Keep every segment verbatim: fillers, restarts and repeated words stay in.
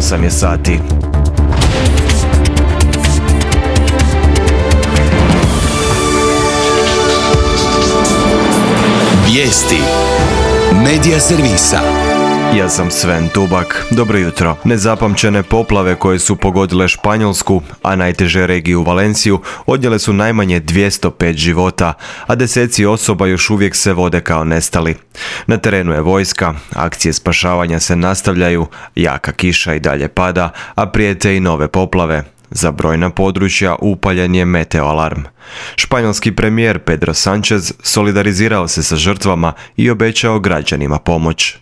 osam je sati. Vijesti Medija servisa. Ja sam Sven Tubak. Dobro jutro. Nezapamćene poplave koje su pogodile Španjolsku, a najteže regiju Valenciju, odnijele su najmanje dvjesto pet života, a deseci osoba još uvijek se vode kao nestali. Na terenu je vojska, akcije spašavanja se nastavljaju, jaka kiša i dalje pada, a prijete i nove poplave. Za brojna područja upaljen je meteo alarm. Španjolski premijer Pedro Sánchez solidarizirao se sa žrtvama i obećao građanima pomoć.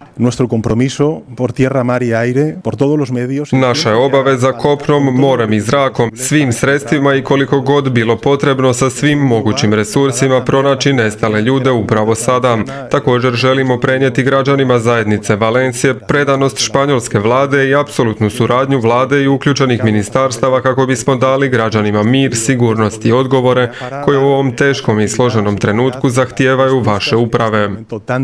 Naša je obaveza kopnom, morem i zrakom, svim sredstvima i koliko god bilo potrebno sa svim mogućim resursima pronaći nestale ljude upravo sada. Također želimo prenijeti građanima zajednice Valencije predanost španjolske vlade i apsolutnu suradnju vlade i uključenih ministarstava kako bismo dali građanima mir, sigurnost i odgovore koje u ovom teškom i složenom trenutku zahtijevaju vaše uprave.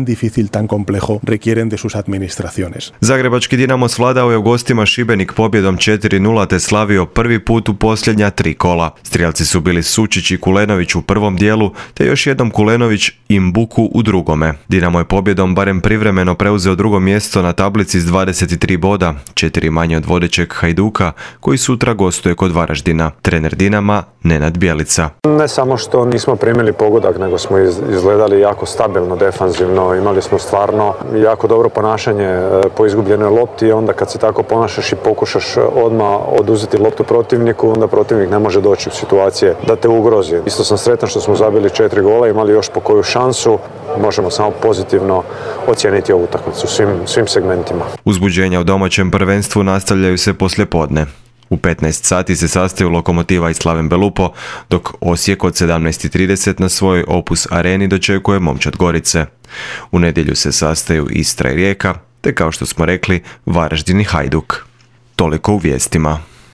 Zagrebački Dinamo svladao je u gostima Šibenik pobjedom četiri nula te slavio prvi put u posljednja tri kola. Strijelci su bili Sučić i Kulenović u prvom dijelu, te još jednom Kulenović i Mbuku u drugome. Dinamo je pobjedom barem privremeno preuzeo drugo mjesto na tablici s dvadeset tri boda, četiri manje od vodećeg Hajduka, koji sutra gostuje kod Varaždina. Trener Dinama Nenad Bjelica. Ne samo što nismo primili pogodak, nego smo izgledali jako stabilno, defanzivno, imali smo stvarno jako dobro ponašanje po izgubljenoj lopti i onda kad se tako ponašaš i pokušaš odmah oduzeti loptu protivniku, onda protivnik ne može doći u situacije da te ugrozi. Isto sam sretan što smo zabili četiri gola, imali još po koju šansu, možemo samo pozitivno ocijeniti ovu utakmicu svim, svim segmentima. Uzbuđenja u domaćem prvenstvu nastavljaju se poslijepodne. U petnaest sati se sastaju Lokomotiva i Slaven Belupo, dok Osijek od sedamnaest i trideset na svojoj Opus areni dočekuje Momčad Gorice. U nedjelju se sastaju Istra i Rijeka, te kao što smo rekli, Varaždin i Hajduk. Toliko u vijestima.